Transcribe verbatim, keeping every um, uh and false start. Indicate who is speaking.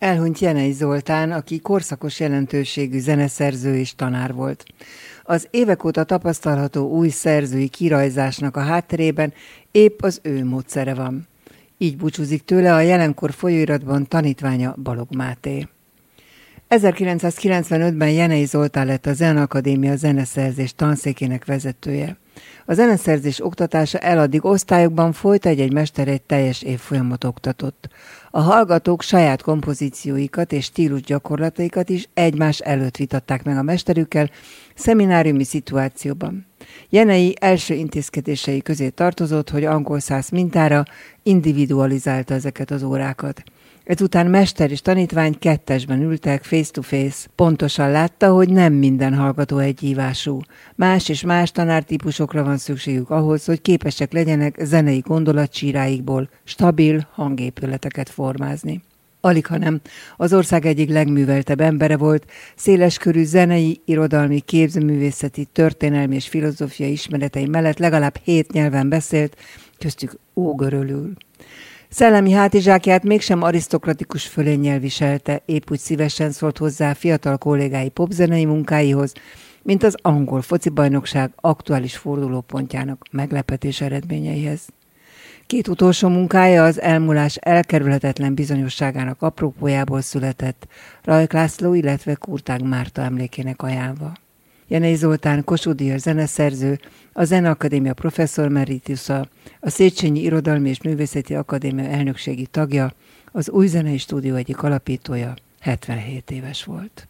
Speaker 1: Elhunyt Jenei Zoltán, aki korszakos jelentőségű zeneszerző és tanár volt. Az évek óta tapasztalható új szerzői kirajzásnak a hátterében épp az ő módszere van. Így búcsúzik tőle a jelenkor folyóiratban tanítványa Balogh Máté. ezerkilencszázkilencvenötben Jenei Zoltán lett a Zeneakadémia zeneszerzés tanszékének vezetője. A zeneszerzés oktatása eladdig osztályokban folyt, egy-egy mester egy teljes évfolyamot oktatott. A hallgatók saját kompozícióikat és stílus gyakorlataikat is egymás előtt vitatták meg a mesterükkel szemináriumi szituációban. Jenei első intézkedései közé tartozott, hogy angol száz mintára individualizálta ezeket az órákat. Ezután mester és tanítvány kettesben ültek, face-to-face. Pontosan látta, hogy nem minden hallgató egyívású. Más és más tanártípusokra van szükségük ahhoz, hogy képesek legyenek zenei gondolatcsíráikból stabil hangépületeket formázni. Alighanem az ország egyik legműveltebb embere volt, széleskörű zenei, irodalmi, képzőművészeti, történelmi és filozófiai ismeretei mellett legalább hét nyelven beszélt, köztük ógörölül. Szellemi hátizsákját mégsem arisztokratikus fölénnyel viselte, épp úgy szívesen szólt hozzá fiatal kollégái popzenei munkáihoz, mint az angol focibajnokság aktuális fordulópontjának meglepetés eredményeihez. Két utolsó munkája az elmúlás elkerülhetetlen bizonyosságának apropójából született, Rajk László, illetve Kurtág Márta emlékének ajánlva. Jenei Zoltán Kossuth-díjas zeneszerző, a Zeneakadémia professzor meritusza, a Széchenyi Irodalmi és Művészeti Akadémia elnökségi tagja, az Új Zenei Stúdió egyik alapítója, hetvenhét éves volt.